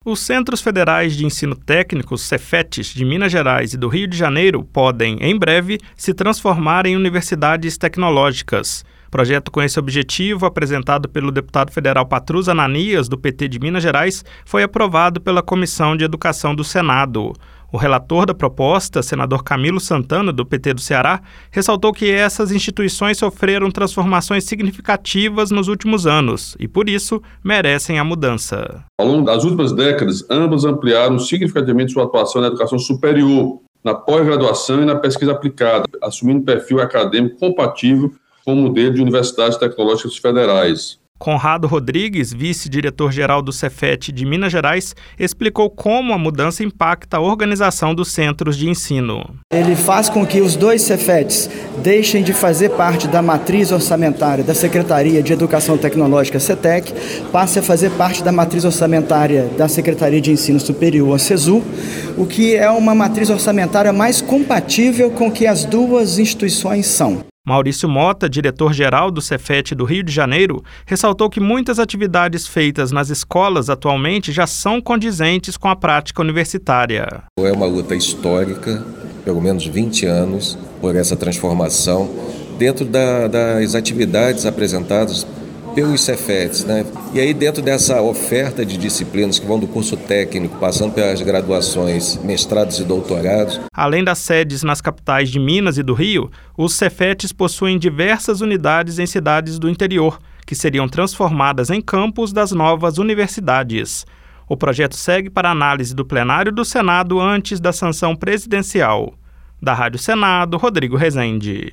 Os Centros Federais de Ensino Técnico, Cefetes, de Minas Gerais e do Rio de Janeiro podem, em breve, se transformar em universidades tecnológicas. Projeto com esse objetivo, apresentado pelo deputado federal Patrus Ananias, do PT de Minas Gerais, foi aprovado pela Comissão de Educação do Senado. O relator da proposta, senador Camilo Santana, do PT do Ceará, ressaltou que essas instituições sofreram transformações significativas nos últimos anos e, por isso, merecem a mudança. Ao longo das últimas décadas, ambas ampliaram significativamente sua atuação na educação superior, na pós-graduação e na pesquisa aplicada, assumindo perfil acadêmico compatível com o modelo de universidades tecnológicas federais. Conrado Rodrigues, vice-diretor-geral do Cefet de Minas Gerais, explicou como a mudança impacta a organização dos centros de ensino. Ele faz com que os dois Cefetes deixem de fazer parte da matriz orçamentária da Secretaria de Educação Tecnológica, CETEC, passe a fazer parte da matriz orçamentária da Secretaria de Ensino Superior, a CESU, o que é uma matriz orçamentária mais compatível com o que as duas instituições são. Maurício Mota, diretor-geral do Cefet do Rio de Janeiro, ressaltou que muitas atividades feitas nas escolas atualmente já são condizentes com a prática universitária. É uma luta histórica, pelo menos 20 anos, por essa transformação dentro das atividades apresentadas pelos Cefetes, né? E aí dentro dessa oferta de disciplinas que vão do curso técnico, passando pelas graduações, mestrados e doutorados. Além das sedes nas capitais de Minas e do Rio, os Cefetes possuem diversas unidades em cidades do interior, que seriam transformadas em campus das novas universidades. O projeto segue para análise do plenário do Senado antes da sanção presidencial. Da Rádio Senado, Rodrigo Rezende.